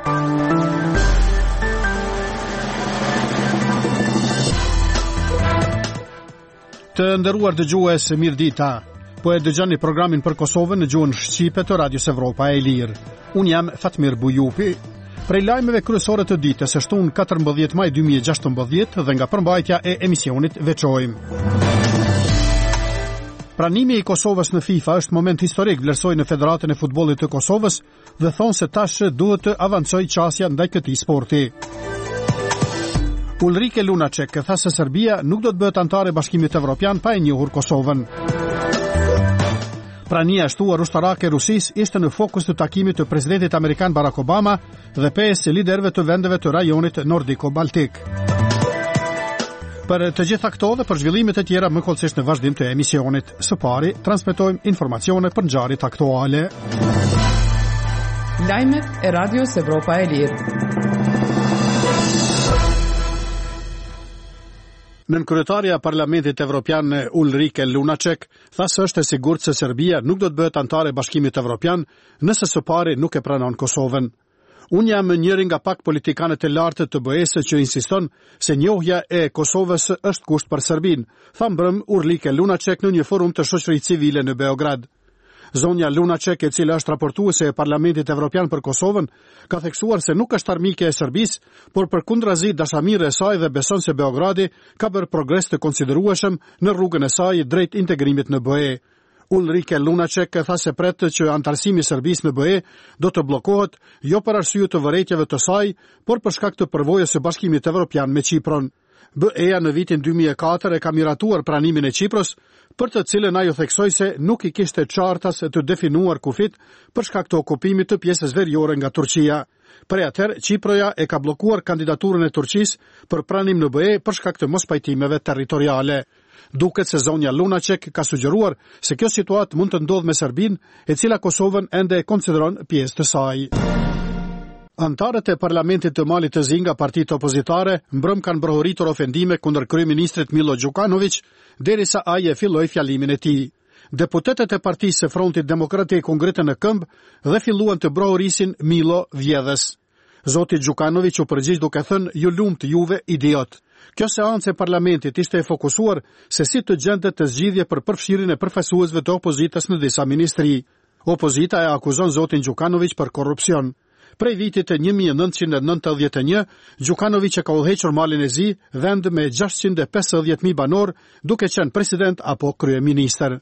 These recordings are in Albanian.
Të nderuar dëgjues, mirëdita. Po e dëgjoni programin për Kosovën në gjuhën shqipe të Radios Evropa e Lirë. Unë jam Fatmir Bujupi. Prej lajmeve kryesore të ditës është 14 maj 2016 dhe nga përmbajtja e emisionit veçojmë. Pranimi i Kosovës në FIFA është moment historik, vlerësoi në Federatën e Futbollit të Kosovës dhe thonë se tash duhet të avancojë qasja ndaj këtij sporti. Ulrike Lunacek tha se Serbia nuk do të bëhet antare e Bashkimit Evropian pa e njohur Kosovën. Prania e shtuar ushtarake e Rusisë ishte në fokus të takimit të presidentit amerikan Barack Obama dhe 5 liderëve të vendeve të rajonit Nordiko-Baltik. Për të gjitha këto dhe për zhvillimet e tjera më kollësisht në vazhdim të emisionit. Së pari, transmetojmë informacione për ngjarjet aktuale. Lajmet e Radios Evropa e Lirë. Nënkryetaria e Parlamentit Evropian Ulrike Lunacek tha se është e sigurt se Serbia nuk do të bëhet antare e Bashkimit Evropian nëse së pari nuk e pranon Kosovën. Unë jam njëri nga pak politikanët e lartë të BE-së që insiston se njohja e Kosovës është kusht për Serbinë, tha mbrëm Ulrike Lunacek në një forum të shoqërisë civile në Beograd. Zonja Lunacek, e cila është raportuese e Parlamentit Evropian për Kosovën, ka theksuar se nuk është armike e Serbisë, por përkundrazi dashamirë e saj dhe beson se Beogradi ka bërë progres të konsiderueshëm në rrugën e saj drejt integrimit në BE. Ulrike Lunacek tha se pret që antarësimi i Serbisë në BE do të bllokohet jo për arsye të vërejtjeve të saj, por për shkak të përvojës së Bashkimit Evropian me Çipron. BE-ja në vitin 2004 e ka miratuar pranimin e Çipros, për të cilën ajo theksoi se nuk i kishte qartas të definuar kufit për shkak të okupimit të pjesës veriore nga Turqia. Prej atëherë, Çiproja e ka bllokuar kandidaturën e Turqisë për pranim në BE për shkak të mospajtimeve territoriale. Duket se zonja Lunacek ka sugjeruar se kjo situatë mund të ndodhë me Serbinë, e cila Kosovën ende e konsideron pjesë të saj. Antarët e Parlamentit të Malit të Zi nga partitë opozitare mbrëm kanë brohuritur ofendime kundër kryeministrit Milo Đukanović derisa ai e filloi fjalimin e tij. Deputetët e Partisë së Frontit Demokratik u ngritën në këmbë dhe filluan të brohurisin Milo vjedhës. Zoti Đukanović u përgjigj duke thënë: "Ju lumt juve idiot." Kjo seancë e parlamentit ishte e fokusuar se si të gjendet të zgjidhje për përfshirjen e përfaqësuesve të opozitës në disa ministri. Opozita e akuzon zotin Đukanović për korrupsion. Prej vitit të 1991, Đukanović e ka udhëhequr Malin e Zi, vend me 650.000 banor, duke qenë president apo kryeministër.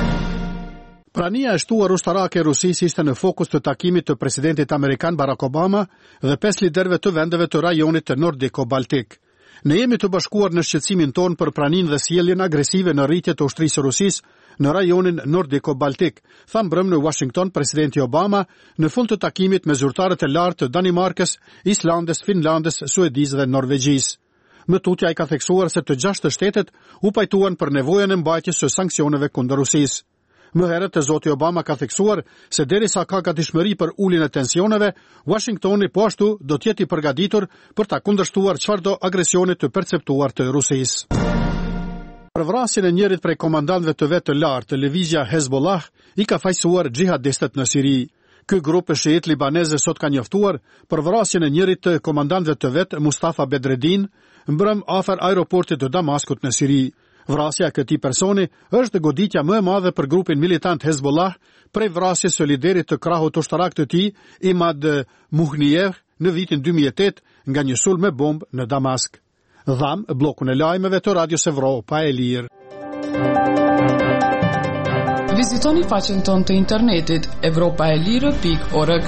Prania e shtuar ushtarake e Rusisë ishte në fokus të takimit të presidentit amerikan Barack Obama dhe 5 liderëve të vendeve të rajonit të Nordiko-Baltik. Ne jemi të bashkuar në shqetësimin ton për praninë dhe sjelljen agresive në rritje të ushtrisë së Rusisë në rajonin Nordiko-Baltik, tha mbrëm në Washington presidenti Obama në fund të takimit me zyrtarët e lartë të Danimarkës, Islandës, Finlandës, Suedisë dhe Norvegjisë. Më tutje ai ka theksuar se të 6 shtetet u pajtuan për nevojën e mbajtjes së sanksioneve kundër Rusisë. Më herët zoti Obama ka theksuar se derisa ka gatishmëri për uljen e tensioneve, Washingtoni po ashtu do të jetë i përgatitur për ta kundërshtuar çfarëdo agresione të perceptuar të Rusisë. Për vrasjen e njërit prej komandantëve të vet të lartë, lëvizja Hezbollah i ka fajsuar xihadistët në Siri. Ky grup shiit libanez sot ka njoftuar për vrasjen e njërit të komandantëve të vet, Mustafa Bedreddin, mbrëm afër aeroportit të Damaskut në Siri. Vrasja e këtij personi është goditja më e madhe për grupin militant Hezbollah prej vrasjes së liderit të krahut ushtarak të tij, Imad Muhniyev, në vitin 2008 nga një sulm me bombë në Damask. Dham bllokun e lajmeve të Radios Evropa e Lirë. Vizitoni faqen tonë të internetit europaelire.org.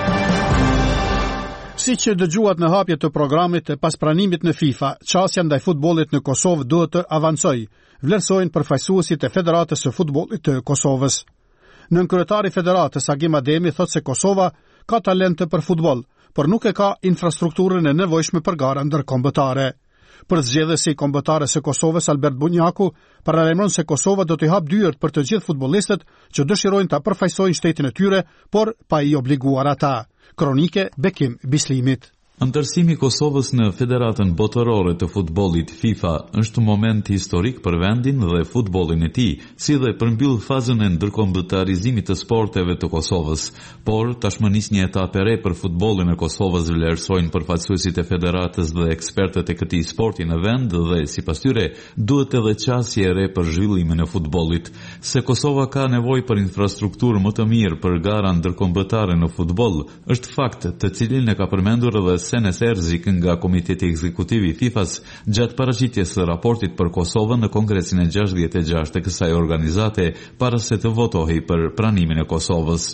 Si që dëgjuat në hapje të programit e pas pranimit në FIFA, qasja ndaj futbollit në Kosovë duhet të avancojë, vlerësojnë përfaqësuesit e Federatës së Futbollit të Kosovës. Nënkryetari i Federatës Agim Ademi thotë se Kosova ka talente për futboll, por nuk e ka infrastrukturën e nevojshme për gara ndërkombëtare. Për zgjedhësi kombëtare së Kosovës Albert Bunjaku paralajmëron se Kosova do t'i hap dyert për të gjithë futbollistët që dëshirojnë ta përfaqësojnë shtetin e tyre, por pa i obliguar ata. Kronike Bekim Bislimit. Antarësimi i Kosovës në Federatën Botërore të Futbollit FIFA është moment historik për vendin dhe futbollin e tij, si dhe përmbyll fazën e ndërkombëtarizimit të sporteve të Kosovës. Por tashmë nis një etapë e re për futbollin e Kosovës, vlerësojnë përfaqësuesit e federatës dhe ekspertët e këtij sporti në vend dhe sipas tyre duhet edhe qasje e re për zhvillimin e futbollit. Se Kosova ka nevojë për infrastrukturë më të mirë për gara ndërkombëtare në futboll, është fakt të cilin e ka përmendur edhe Senes Erzik nga Komiteti Ekzekutiv i FIFA-s gjatë paraqitjes së raportit për Kosovën në Kongresin e 66 të kësaj organizate para se të votohej për pranimin e Kosovës.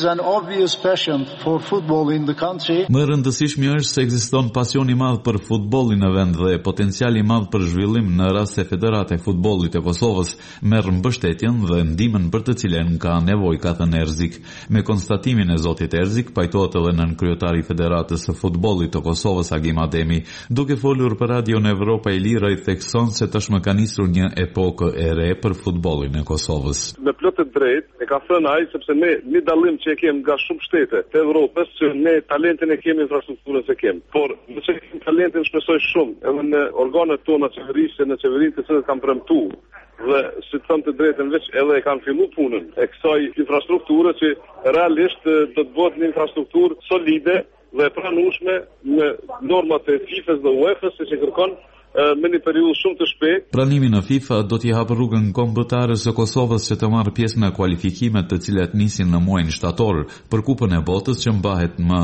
Më e rëndësishme është se ekziston pasion i madh për futbollin në vend dhe potencial i madh për zhvillim në rast se Federata e Futbollit e Kosovës merr mbështetjen dhe ndihmën për të cilën ka nevojë, ka thënë Erzik. Me konstatimin e zotit Erzik pajtohet edhe nënkryetari i Federatës së Futbollit të Kosovës Agim Ademi, duke folur për Radion Evropa e Lirë, i thekson se tashmë ka nisur një epokë e re për futbollin e Kosovës. Me plot të drejtë e ka thënë ai, sepse ne një dallim që e kemi nga shumë shtete të Evropës, që ne talentin e kemi, infrastrukturën se kemi. Por nëse kemi talentin, shpresoj shumë edhe në organet tona qeverisë, në qeverinë të cilët kanë premtuar dhe si të thëmë të drejtën veç edhe e kanë fillu punën e kësaj infrastrukturë që realisht do të bëhet një infrastrukturë solide dhe pranueshme me normat e FIFA-s dhe UEFA-s, që kërkon me një periudhë shumë të shpejtë. Pranimi në FIFA do t'i hapë rrugën kombëtare së Kosovës që të marrë pjesë në kualifikimet të cilat nisin në muajin shtator për Kupën e Botës që mbahet më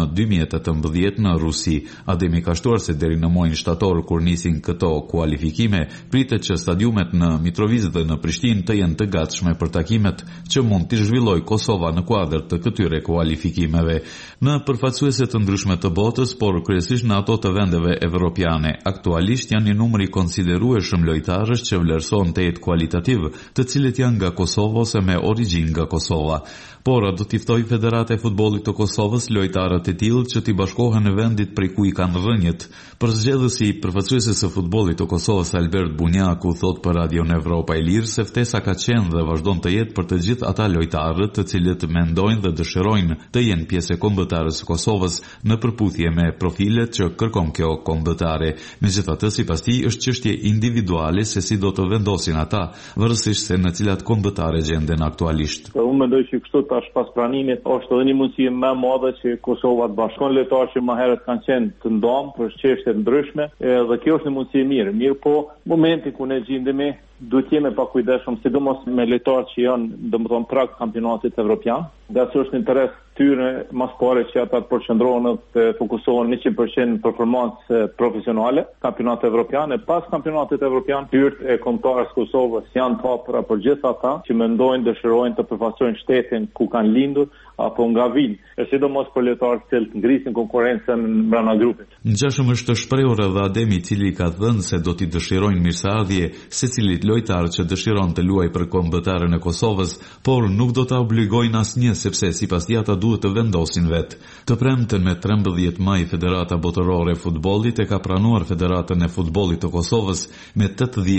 2018 në Rusi. Ademi ka shtuar se deri në muajin shtator kur nisin këto kualifikime, pritet që stadiumet në Mitrovic dhe në Prishtinë të jenë të gatshme për takimet që mund t'i zhvillojë Kosova në kuadër të këtyre kualifikimeve. Në përfaqësuese të ndryshme të botës, por kryesisht në ato të vendeve evropiane, aktualisht janë numri konsiderueshëm lojtarësh që vlerësohen të jetë kualitativ, të cilët janë nga Kosova ose me origjinë nga Kosova. Por do t'i ftoj Federata e Futbollit të Kosovës lojtarët e tillë që t'i bashkohen në vendit prej ku i kanë rënjët. Përzgjedhësi i përfaqësuesit të futbollit të Kosovës Albert Bunjaku thot për Radion Evropa e Lirë se ftesa ka qenë dhe vazhdon të jetë për të gjithë ata lojtarët të cilët mendojnë dhe dëshirojnë të jenë pjesë e kombëtarës së Kosovës në përputhje me profilet që kërkon kjo kombëtare. Megjithatë, sipas tij është çështje individuale se si do të vendosin ata, varësisht se në cilat kombëtare gjenden aktualisht. Unë mendoj që kështu tash pas pranimit është edhe një mundësi më e madhe që Kosova të bashkon lojtarë që më herët kanë qenë të ndomë për çështje ndryshme, dhe kjo është një mundësi e mirë. Mirë po, momenti ku ne gjendemi duhet jemi pa kujdesshëm, sidomos me lojtarët që janë, domethënë prag kampionatit evropian. Dhe ashtu është në interes tyre mas pare që ata të përqendrohen të fokusohen 100% në performancë profesionale, kampionatit evropian. E pas kampionatit evropian, dyert e kombëtarës Kosovës janë të hapura për gjithë ata që mendojnë, dëshirojnë të përfaqësojnë shtetin ku kanë lindur apo nga vinë, e sidomos për lojtarët që ngrisin konkurrencën brenda grupit. Ngjashëm është të shprehur edhe Ademi, i cili ka thënë se do t'i dëshirojnë mirëseardhje secilit lojtar që dëshiron të luajë për kombëtarën e Kosovës, por nuk do ta obligojnë asnjë sepse sipas tij ata duhet të vendosin vetë. Të premten me 13 maj Federata Botërore e Futbollit e ka pranuar Federatën e Futbollit të Kosovës me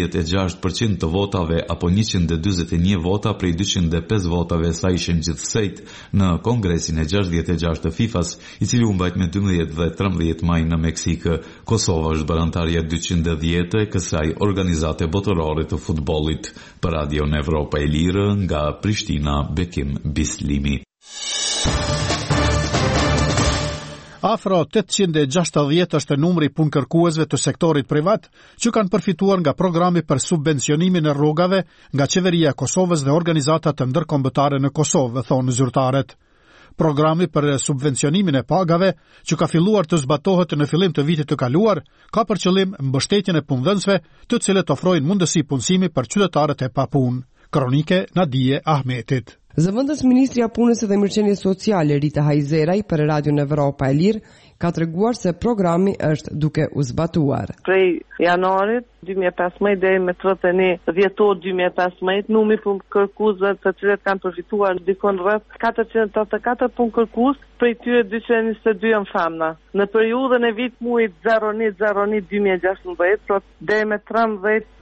86% të votave apo 141 vota prej 205 votave sa ishin gjithsejt në Kongresin e 66 të FIFA-s, i cili u mbajt me 12 dhe 13 maj në Meksikë. Kosova është barantarja 210 e kësaj organizate botërore të futbollit. Për Radion Evropa e Lirë nga Prishtina, Bekim Bislimi. Afro 860 është numri punkërkuesve të sektorit privat që kanë përfituar nga programi për subvencionimin e rrugave nga Qeveria e Kosovës dhe organizata të ndërkombëtare në Kosovë, thonë zyrtarët. Programi për subvencionimin e pagave, që ka filluar të zbatohet në fillim të vitit të kaluar, ka për qëllim mbështetjen e punëdhënësve, të cilët ofrojnë mundësi punësimi për qytetarët e papunë. Kronike Nadije Ahmetit. Zëvendës Ministria e Punës dhe Mirëqenies Sociale Rita Hajzeraj për Radion Evropa e Lirë ka treguar se programi është duke u zbatuar. Prej janarit 2015 deri me 31 dhjetor 2015, numri punkërkuesve të cilët kanë përfituar dikon rreth 484 punkërkues, prej tyre 222 janë femna. Në periudhën e vit muajit 01/01/2016 deri me 13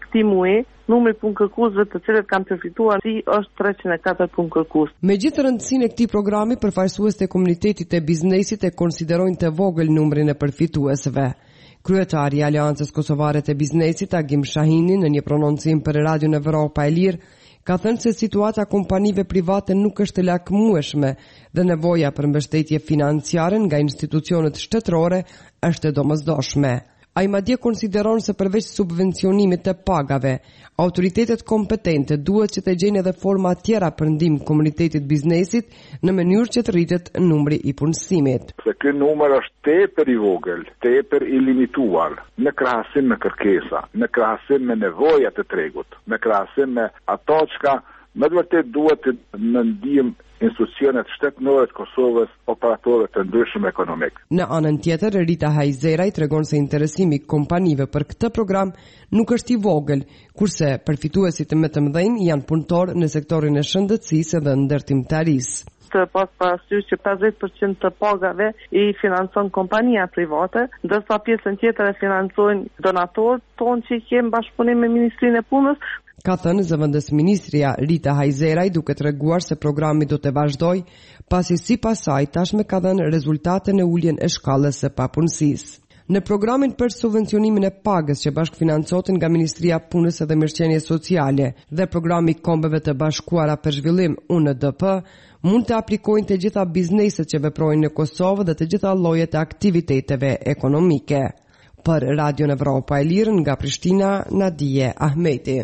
këtij muaji, numri punëkërkuesve të cilët kanë përfituar si është 304 punëkërkues. Megjithë rëndësinë e këtij programi, përfaqësuesit e komunitetit të biznesit e konsiderojnë të vogël numrin e përfituesve. Kryetari i Aleancës Kosovare të Biznesit, Agim Shahini, në një prononcim për Radion Evropa e Lirë, ka thënë se situata kompanive private nuk është e lakmueshme dhe nevoja për mbështetje financiare nga institucionet shtetërore është e domosdoshme. Ai madje konsideron se përveç subvencionimit të pagave, autoritetet kompetente duhet që të gjejnë edhe forma tjera për ndihmë komunitetit biznesit në mënyrë që të rritet numri i punësimit. Se ky numër është tepër i vogël, tepër i limituar në krahasim me kërkesa, në krahasim me nevojat e tregut, në krahasim me ato çka me të vërtet duhet në ndihmë institucionet shtetërore të Kosovës, operatorët të ndryshëm ekonomik. Në anën tjetër, Rita Hajzeraj tregon se interesimi i kompanive për këtë program nuk është i vogël, kurse përfituesit më të mëdhenj janë punëtorë në sektorin e shëndetësisë dhe ndërtimtarisë. Të pas parasysh që 50% të pagave i financon kompania private, ndërsa pjesën tjetër e financojnë donatorët tonë që i kemë bashkëpunim me Ministrinë e Punës. Ka thënë zëvendës ministria Rita Hajzeraj, duke treguar se programi do të vazhdojë, pasi sipas saj tashmë ka dhënë rezultate në uljen e shkallës së papunësisë. Në programin për subvencionimin e pagës që bashkëfinancohet nga Ministria e Punës dhe Mirëqenies Sociale dhe programi Kombeve të Bashkuara për Zhvillim UNDP, mund të aplikojnë të gjitha bizneset që veprojnë në Kosovë dhe të gjitha llojet e aktiviteteve ekonomike. Për Radion Evropa e Lirë nga Prishtina, Nadije Ahmeti.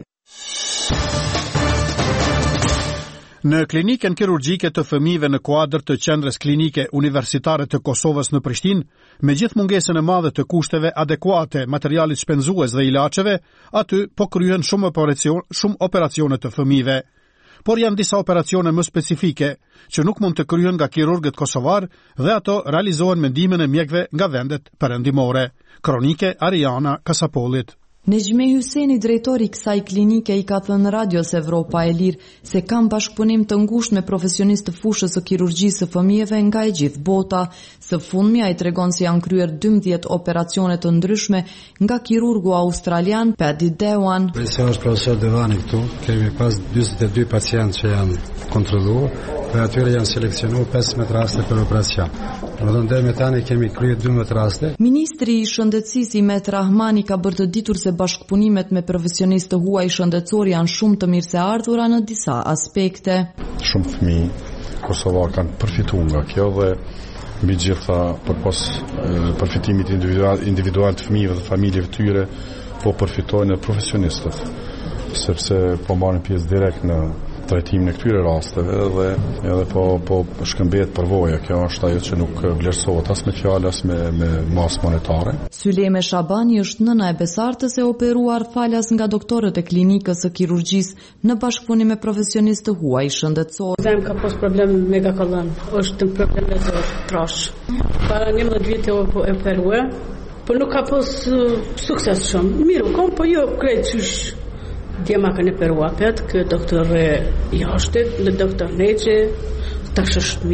Në klinikën kirurgjike të fëmijëve në kuadër të qendrës klinike universitare të Kosovës në Prishtinë, me gjithë mungesën e madhe të kushteve adekuate, materialit shpenzues dhe ilaçeve, aty po kryhen shumë operacione të fëmijëve. Por janë disa operacione më specifike që nuk mund të kryhen nga kirurgët kosovar dhe ato realizohen me ndihmën e mjekëve nga vendet perëndimore. Kronike Ariana Kasapolit. Nejme Hyseni, drejtori kësaj klinike, i ka thënë Radios Evropa e Lirë se kam bashkëpunim të ngushtë me profesionistë të fushës së kirurgjisë së fëmijëve nga e gjithë bota. Së fundmi ai tregon se janë kryer 12 operacione të ndryshme nga kirurgu australian Paddy Dewan. Është profesor Devani këtu, kemi pas 42 pacientë që janë kontrolluar, dhe atyre janë seleksionuar 15 raste për operacion. Deri më tani kemi kryer 12 raste. Ministri i Shëndetësisë Imet Rahmani ka bërë të ditur se bashkëpunimet me profesionistë të huaj shëndetësor janë shumë të mirëseardhura në disa aspekte. Shumë fëmijë kosovar kanë përfituar nga kjo dhe mbi gjitha përpos përfitimit individual të fëmijëve dhe familjeve të tyre, po përfitojnë profesionistët, sepse po marrin pjesë direkt në trajtimin e këtyre rasteve dhe edhe po shkëmbet përvoja. Kjo është ajo që nuk vlerësohet as me fjalë as me masë monetare. Syleme Shabani është nëna e besartës e operuar falas nga doktorët e klinikës së kirurgjisë në bashkëpunim me profesionistë të huaj shëndetësor. Zem ka pas problem me gakollën, është problem të trash. Para 11 vite e operua, por nuk ka pas sukses shumë. Mirë, kom po jo krejt qysh djema kanë operua pet, kë doktor jashtë, në doktor Neqe, tash është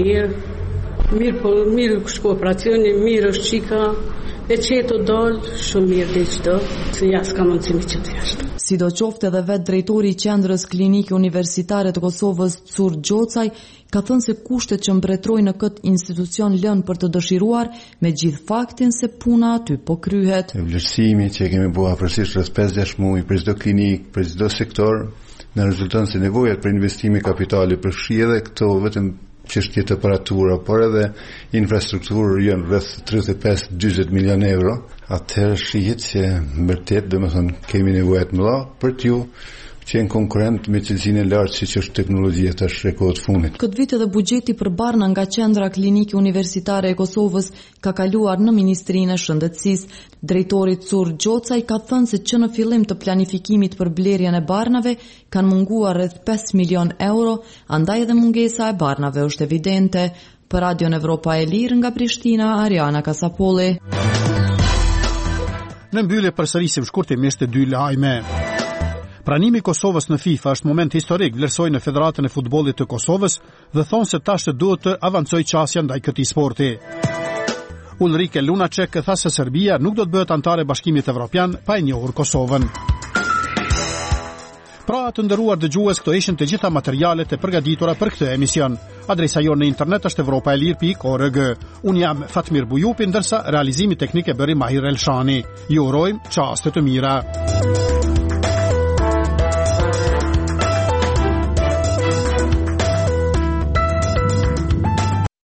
mirë shko operacioni, mirë është qika, e qeto dollë, shumë mirë dhe qdo, se ja s'ka mundësimi që të jashtë. Sidoqoftë edhe vetë drejtori i qendrës klinike universitare të Kosovës, Cur Gjocaj, ka thënë se kushtet që mbretrojnë në këtë institucion lënë për të dëshiruar, me gjithë faktin se puna aty po kryhet. Vlerësimi që kemi bua përsisht rreth 5-6 muaj për çdo klinik, për çdo sektor, në rezulton se nevojat për investime kapitali përfshi edhe këto vetëm çështje të aparatura, por edhe infrastrukturë janë rreth 35-40 milion euro. Atëherë shihet se vërtet domethënë kemi nevoja të mëdha për t'ju qenë konkurrent me cilësinë e lartë siç është teknologjia tash e kohët fundit. Këtë vit edhe buxheti për barna nga qendra klinike universitare e Kosovës ka kaluar në Ministrinë e Shëndetësisë. Drejtori Cur Gjocaj ka thënë se që në fillim të planifikimit për blerjen e barnave kanë munguar rreth 5 milion euro, andaj edhe mungesa e barnave është evidente. Për Radion Evropa e Lirë nga Prishtina, Ariana Kasapoli. Në mbyllje përsërisim shkurtimisht 2 lajme. Pranimi i Kosovës në FIFA është moment historik, vlerësoi në Federatën e Futbollit të Kosovës dhe thonë se tash duhet të avancojë qasja ndaj këtij sporti. Ulrike Lunacek tha se Serbia nuk do të bëhet antare e Bashkimit Evropian pa e njohur Kosovën. Pra të nderuar dëgjues, këto ishin të gjitha materialet e përgatitura për këtë emision. Adresa jonë në internet është evropaelir.org. Unë jam Fatmir Bujupi, ndërsa realizimi teknik e bëri Mahir Elshani. Ju urojmë çaste të mira.